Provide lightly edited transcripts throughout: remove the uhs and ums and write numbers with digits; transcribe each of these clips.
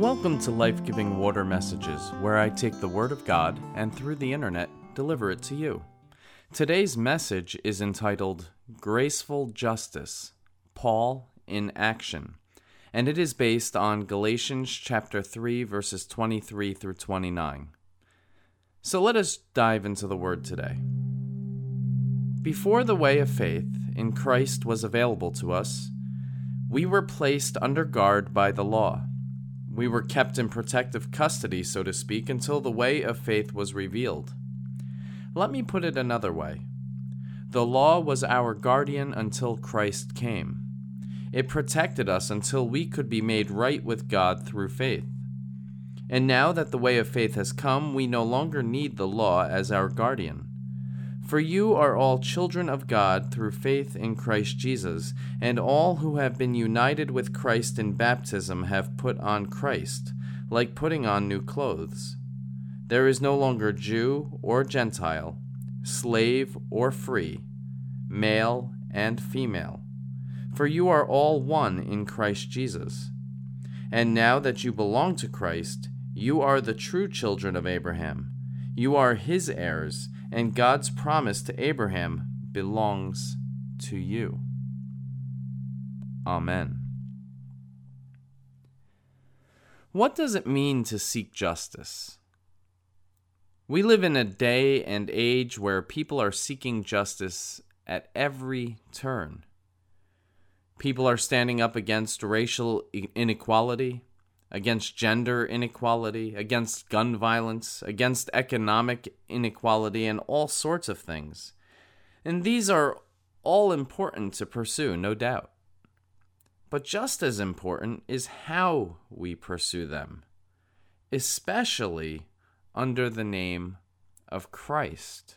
Welcome to Life-Giving Water Messages, where I take the Word of God and through the internet deliver it to you. Today's message is entitled Graceful Justice, Paul in Action, and it is based on Galatians chapter 3, verses 23 through 29. So let us dive into the Word today. Before the way of faith in Christ was available to us, we were placed under guard by the law. We were kept in protective custody, so to speak, until the way of faith was revealed. Let me put it another way. The law was our guardian until Christ came. It protected us until we could be made right with God through faith. And now that the way of faith has come, we no longer need the law as our guardian. For you are all children of God through faith in Christ Jesus, and all who have been united with Christ in baptism have put on Christ, like putting on new clothes. There is no longer Jew or Gentile, slave or free, male and female, for you are all one in Christ Jesus. And now that you belong to Christ, you are the true children of Abraham. You are his heirs, and God's promise to Abraham belongs to you. Amen. What does it mean to seek justice? We live in a day and age where people are seeking justice at every turn. People are standing up against racial inequality, against gender inequality, against gun violence, against economic inequality, and all sorts of things. And these are all important to pursue, no doubt. But just as important is how we pursue them, especially under the name of Christ.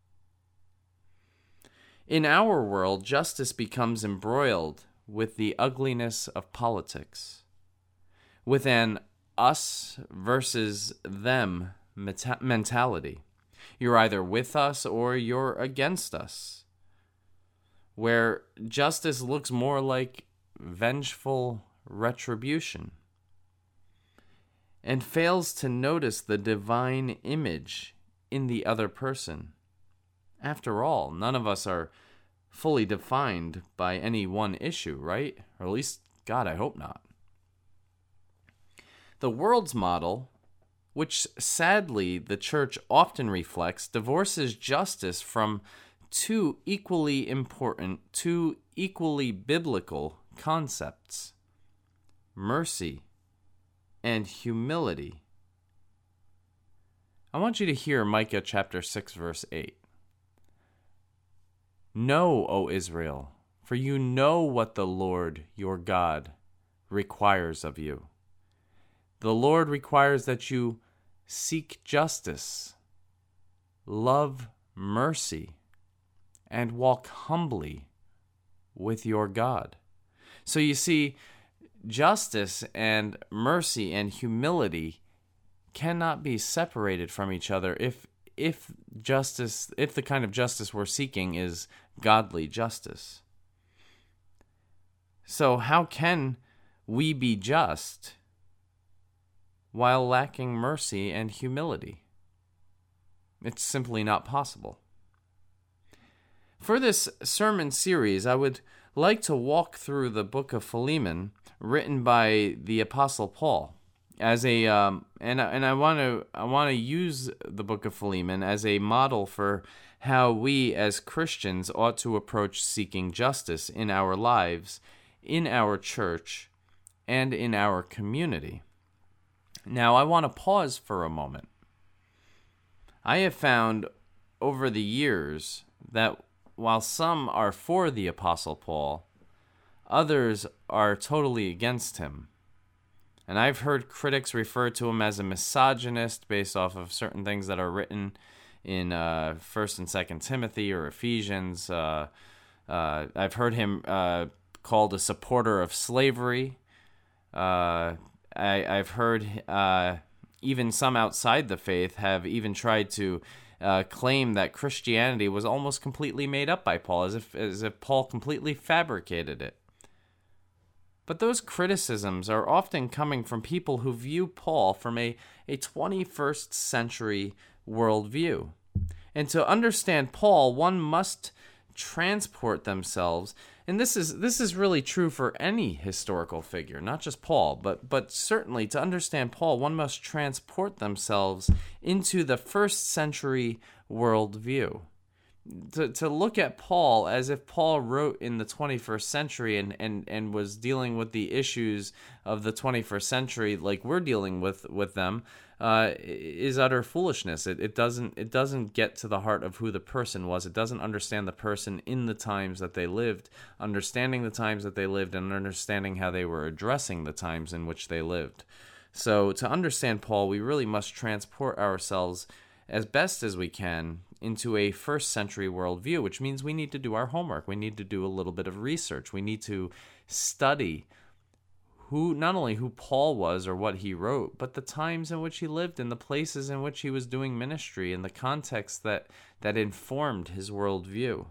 In our world, justice becomes embroiled with the ugliness of politics, with an us versus them mentality. You're either with us or you're against us, where justice looks more like vengeful retribution and fails to notice the divine image in the other person. After all, none of us are fully defined by any one issue, right? Or at least, God, I hope not. The world's model, which sadly the church often reflects, divorces justice from two equally important, two equally biblical concepts: mercy and humility. I want you to hear Micah chapter 6, verse 8. Know, O Israel, for you know what the Lord your God requires of you. The Lord requires that you seek justice, love mercy, and walk humbly with your God. So you see, justice and mercy and humility cannot be separated from each other if the kind of justice we're seeking is godly justice. So how can we be just while lacking mercy and humility? It's simply not possible. For this sermon series, I would like to walk through the book of Philemon, written by the Apostle Paul, as a and I want to use the book of Philemon as a model for how we as Christians ought to approach seeking justice in our lives, in our church, and in our community. Now, I want to pause for a moment. I have found over the years that while some are for the Apostle Paul, others are totally against him. And I've heard critics refer to him as a misogynist based off of certain things that are written in 1st and 2nd Timothy or Ephesians. I've heard him called a supporter of slavery. I've heard even some outside the faith have even tried to claim that Christianity was almost completely made up by Paul, as if Paul completely fabricated it. But those criticisms are often coming from people who view Paul from a 21st century worldview. And to understand Paul, one must transport themselves, and this is really true for any historical figure, not just Paul, but certainly to understand Paul, one must transport themselves into the first century worldview. To look at Paul as if Paul wrote in the 21st century and was dealing with the issues of the 21st century like we're dealing with them is utter foolishness. It doesn't get to the heart of who the person was. It doesn't understand the person in the times that they lived, understanding the times that they lived and understanding how they were addressing the times in which they lived. So to understand Paul, we really must transport ourselves as best as we can into a first century worldview, which means we need to do our homework. We need to do a little bit of research. We need to study not only who Paul was or what he wrote, but the times in which he lived and the places in which he was doing ministry and the context that informed his worldview.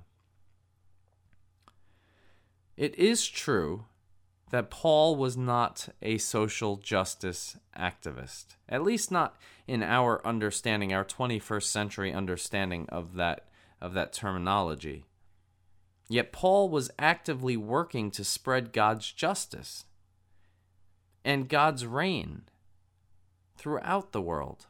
It is true that Paul was not a social justice activist, at least not in our understanding, our 21st century understanding of that terminology. Yet Paul was actively working to spread God's justice and God's reign throughout the world.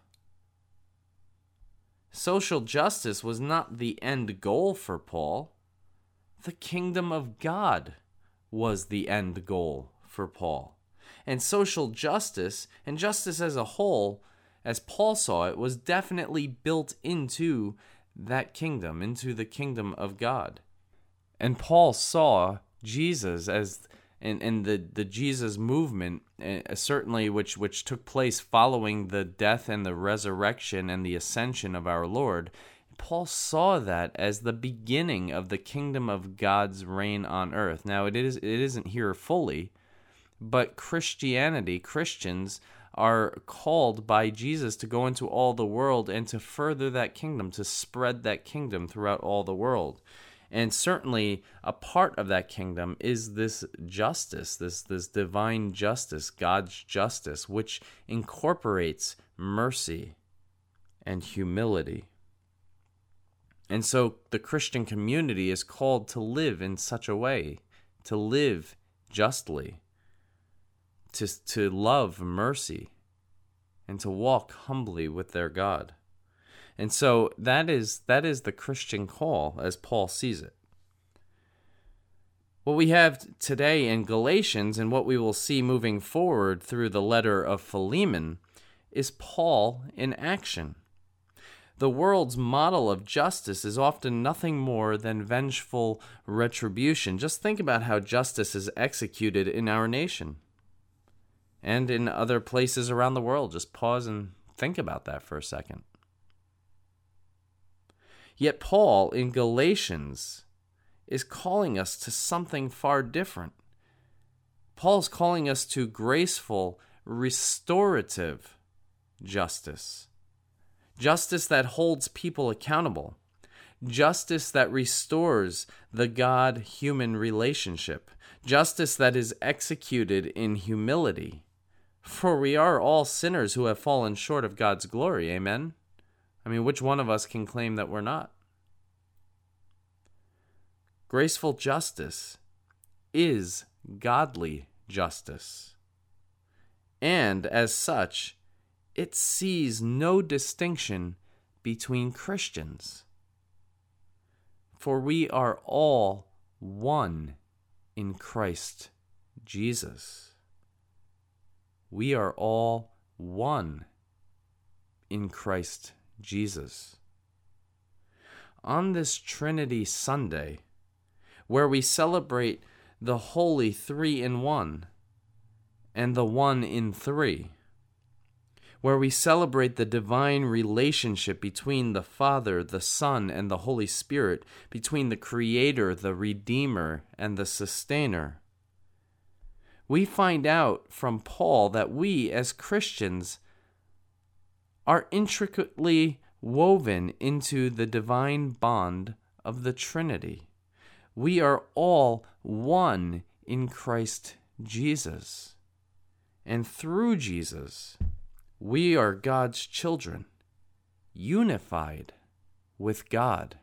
Social justice was not the end goal for Paul. The kingdom of God was the end goal for Paul. And social justice, and justice as a whole, as Paul saw it, was definitely built into that kingdom, into the kingdom of God. And Paul saw Jesus as, and the Jesus movement, certainly which took place following the death and the resurrection and the ascension of our Lord. Paul saw that as the beginning of the kingdom of God's reign on earth. Now, it isn't here fully, but Christians are called by Jesus to go into all the world and to further that kingdom, to spread that kingdom throughout all the world. And certainly a part of that kingdom is this justice, this divine justice, God's justice, which incorporates mercy and humility. And so the Christian community is called to live in such a way, to live justly, to love mercy, and to walk humbly with their God. And so that is the Christian call as Paul sees it. What we have today in Galatians and what we will see moving forward through the letter of Philemon is Paul in action. The world's model of justice is often nothing more than vengeful retribution. Just think about how justice is executed in our nation and in other places around the world. Just pause and think about that for a second. Yet Paul in Galatians is calling us to something far different. Paul's calling us to graceful, restorative justice. Justice that holds people accountable. Justice that restores the God-human relationship. Justice that is executed in humility. For we are all sinners who have fallen short of God's glory, amen? I mean, which one of us can claim that we're not? Graceful justice is godly justice. And as such, it sees no distinction between Christians. For we are all one in Christ Jesus. We are all one in Christ Jesus. On this Trinity Sunday, where we celebrate the Holy Three in One and the One in Three, where we celebrate the divine relationship between the Father, the Son, and the Holy Spirit, between the Creator, the Redeemer, and the Sustainer, we find out from Paul that we as Christians are intricately woven into the divine bond of the Trinity. We are all one in Christ Jesus. And through Jesus, we are God's children, unified with God.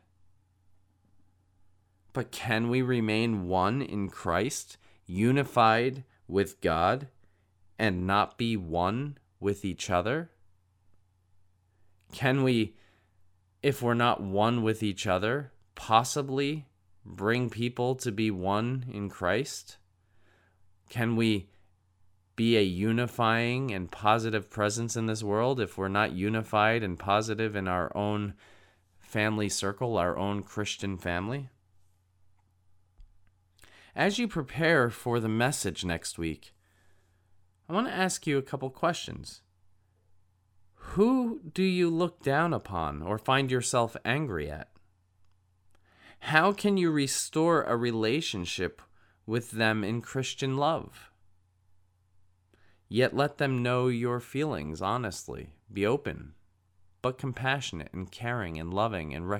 But can we remain one in Christ, unified with God, and not be one with each other? Can we, if we're not one with each other, possibly bring people to be one in Christ? Can we be a unifying and positive presence in this world if we're not unified and positive in our own family circle, our own Christian family? As you prepare for the message next week, I want to ask you a couple questions. Who do you look down upon or find yourself angry at? How can you restore a relationship with them in Christian love? Yet let them know your feelings honestly. Be open, but compassionate and caring and loving and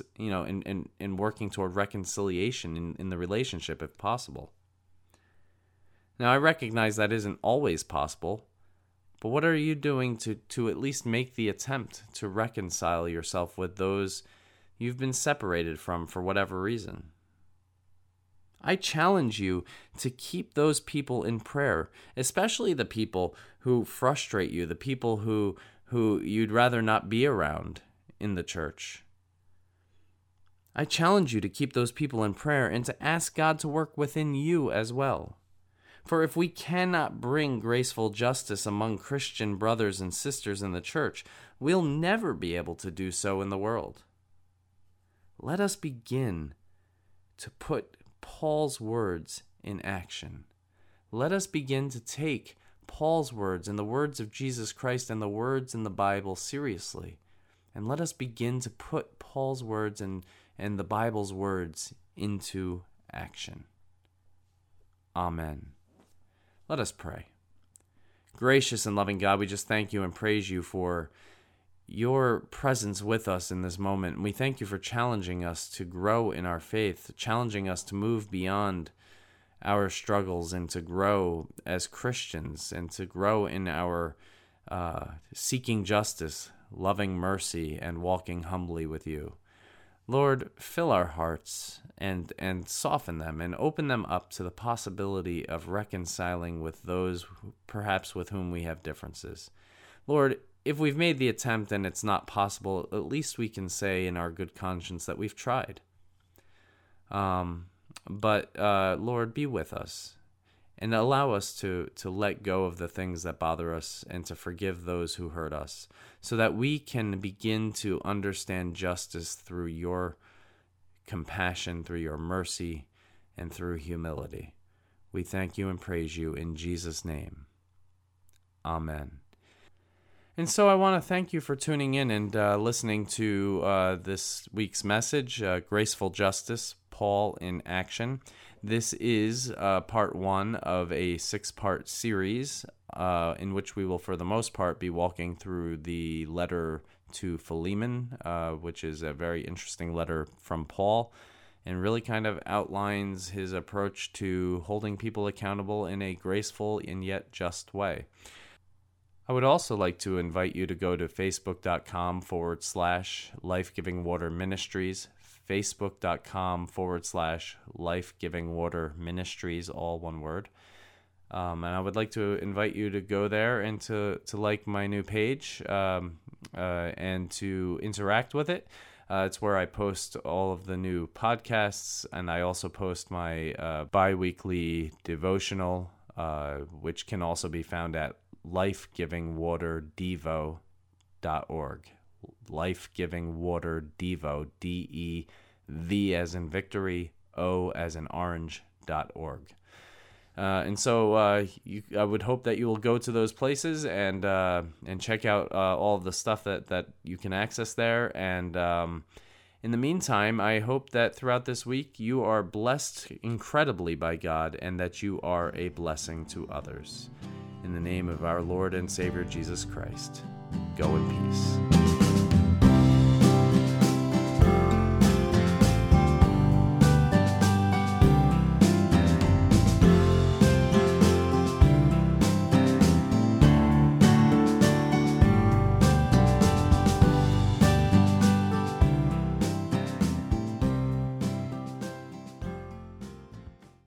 and working toward reconciliation in the relationship if possible. Now, I recognize that isn't always possible, but what are you doing to at least make the attempt to reconcile yourself with those you've been separated from for whatever reason? I challenge you to keep those people in prayer, especially the people who frustrate you, the people who you'd rather not be around in the church. I challenge you to keep those people in prayer and to ask God to work within you as well. For if we cannot bring graceful justice among Christian brothers and sisters in the church, we'll never be able to do so in the world. Let us begin to put Paul's words in action. Let us begin to take Paul's words and the words of Jesus Christ and the words in the Bible seriously. And let us begin to put Paul's words and the Bible's words into action. Amen. Let us pray. Gracious and loving God, we just thank you and praise you for your presence with us in this moment. And we thank you for challenging us to grow in our faith, challenging us to move beyond our struggles and to grow as Christians and to grow in our seeking justice, loving mercy, and walking humbly with you. Lord, fill our hearts and soften them and open them up to the possibility of reconciling with those perhaps with whom we have differences. Lord, if we've made the attempt and it's not possible, at least we can say in our good conscience that we've tried. But Lord, be with us and allow us to let go of the things that bother us and to forgive those who hurt us so that we can begin to understand justice through your compassion, through your mercy, and through humility. We thank you and praise you in Jesus' name. Amen. And so I want to thank you for tuning in and listening to this week's message, Graceful Justice, Paul in Action. This is part one of a 6-part series in which we will, for the most part, be walking through the letter to Philemon, which is a very interesting letter from Paul, and really kind of outlines his approach to holding people accountable in a graceful and yet just way. I would also like to invite you to go to facebook.com/Life-Giving Water Ministries, facebook.com/Life-Giving Water Ministries, all one word. And I would like to invite you to go there and to like my new page and to interact with it. It's where I post all of the new podcasts, and I also post my bi-weekly devotional, which can also be found at lifegivingwaterdevo.org. Lifegivingwaterdevo, D-E-V as in victory, O as in orange.org. And so I would hope that you will go to those places and check out all of the stuff that you can access there. And in the meantime, I hope that throughout this week you are blessed incredibly by God and that you are a blessing to others. In the name of our Lord and Savior Jesus Christ, go in peace.